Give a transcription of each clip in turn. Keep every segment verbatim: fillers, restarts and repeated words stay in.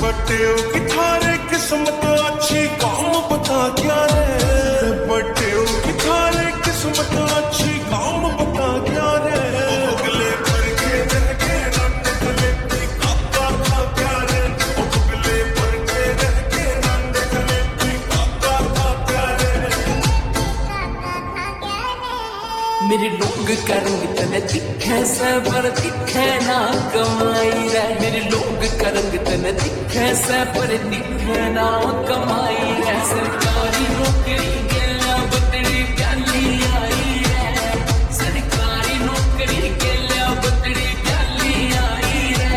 बटेओ की थारे किस्मत अच्छी काम बता क्या रे, बटेओ की थारे किस्मत अच्छी काम बता क्या रे, उगले भर के रह के रंग गले पे काका खा क्या रे, उगले भर के रह के रंग गले पे काका खा क्या रे। मेरे लोग करंग तने दिखे सबर दिखे ना कमाई रे, मेरे लोग करंग तने दिखे सबर दिखे ना कमाई रे, सरकारी नौकरी गेला बतड़ी प्याली आई रे, सरकारी नौकरी गेला बतड़ी प्याली आई रे।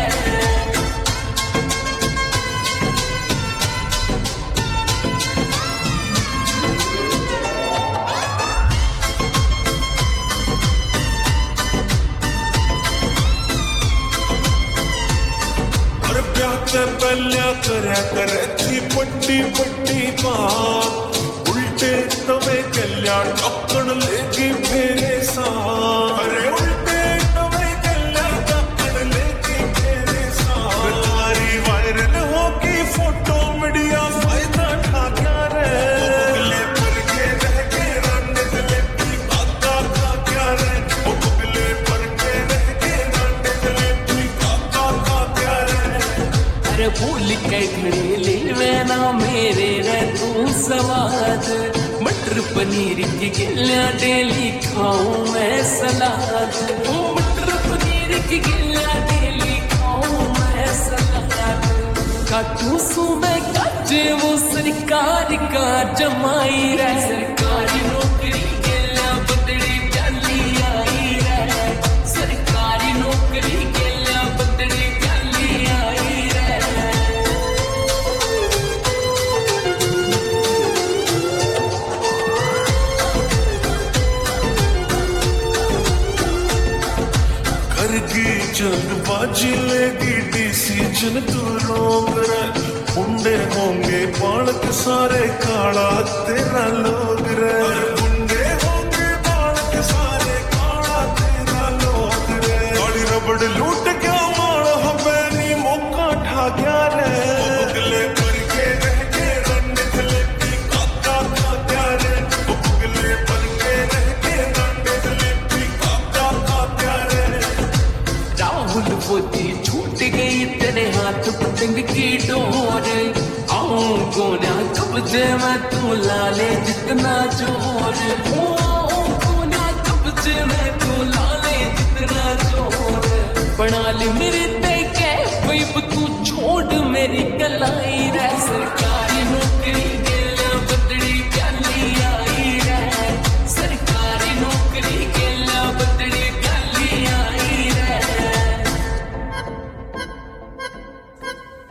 से पहले करया करे थी बड्डी बड्डी बात, उल्टे तवे कल्या टक्कण लेगी मेरे साथ, अरे उल्टे तवे कल्या टक्कण लेगी मेरे साथ, तारी वायरल होगी फोटो मीडिया फायदा उठा क्या रे, उगले पर के रह के रंग गले की काका खा क्या रे, उगले पर के रह के रंग गले की काका खा क्या रे। अरे भूल के घड़े ले ना मेरे रे तू सवाद, मटर पनीर की गिल्लियां डेली खाऊं मैं सलाद, मटर पनीर की गिल्लियां डेली खाऊं मैं सलाद, काटू सू मैं काटे वो सरकार का जमाई रे, सरकारी नौकरी गिल्लियां बदड़ी प्याली आई रे, सरकारी नौकरी गिल्लियां बदड़ी प्याली आई रे। करगी जल्दबाजी लेगी डिसीजन तू रोक रे, मुंडे होंगे बालक सारे काला तेरा लोग रे, मुंडे होंगे बालक सारे काला तेरा लोग रे, काली रबड़ लूट गया माल हमें मौका ठा गया रे, उगले करके रह के रंग गले की काका खा गया रे, उगले करके रह के रंग गले की काका खा गया रे। राहुल बोती छूट गई तेरे हाथ पतंग की डोर, आऊं गोना कब्जे में तू लाले जितना जोर, आऊं गोना कब्जे में तू लाले जितना जोर, बना ले मेरे ते के तू छोड़ मेरी कलाई रे, सरकार